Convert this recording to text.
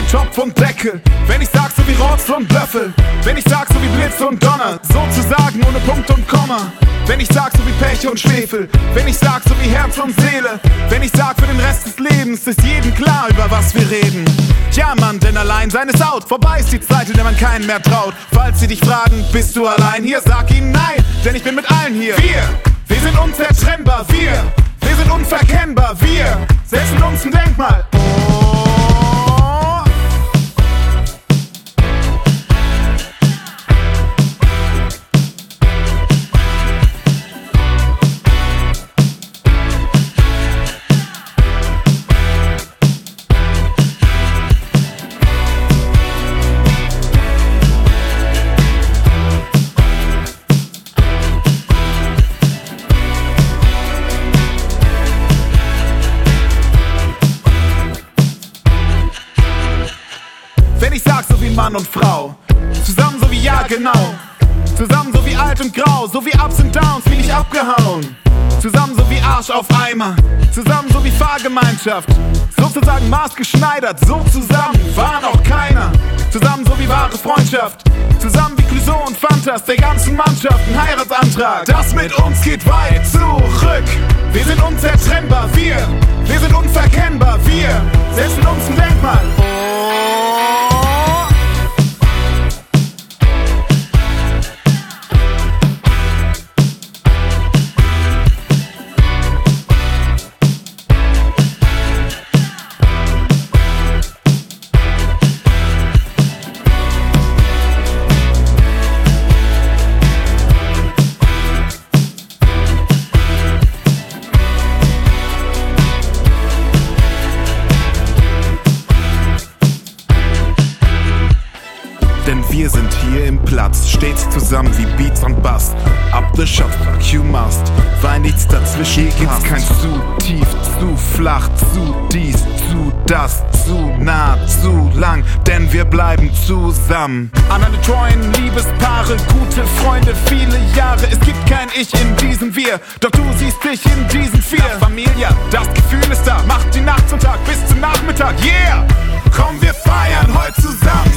Topf und Deckel. Wenn ich sag so wie Rotz und Löffel, wenn ich sag so wie Blitz und Donner, sozusagen ohne Punkt und Komma. Wenn ich sag so wie Pech und Schwefel, wenn ich sag so wie Herz und Seele, wenn ich sag für den Rest des Lebens ist jedem klar, über was wir reden. Ja Mann, denn allein sein ist out, vorbei ist die Zeit, in der man keinen mehr traut. Falls sie dich fragen, bist du allein hier, sag ihnen nein, denn ich bin mit allen hier. Wir sind unzertrennbar, wir sind unverkennbar, wir setzen uns ein Denkmal. Wenn ich sag so wie Mann und Frau, zusammen so wie ja genau, zusammen so wie alt und grau, so wie Ups und Downs, wie nicht abgehauen. Zusammen so wie Arsch auf Eimer, zusammen so wie Fahrgemeinschaft, sozusagen maßgeschneidert, so zusammen war noch keiner. Zusammen so wie wahre Freundschaft, zusammen wie Clouseau und Fantas, der ganzen Mannschaft ein Heiratsantrag. Das mit uns geht weit zurück, wir sind unzertrennbar, wir sind unverkennbar, wir setzen uns ein Denkmal. Denn wir sind hier im Platz, stets zusammen wie Beats und Bass. Up the shot, fuck you must, weil nichts dazwischen hier gibt's kein zu tief, zu flach, zu dies, zu das, zu nah, zu lang, denn wir bleiben zusammen. An alle treuen Liebespaare, gute Freunde, viele Jahre. Es gibt kein Ich in diesem Wir, doch du siehst dich in diesen vier. La Familia, das Gefühl ist da, macht die Nacht zum Tag bis zum Nachmittag, yeah! Komm, wir feiern heute zusammen.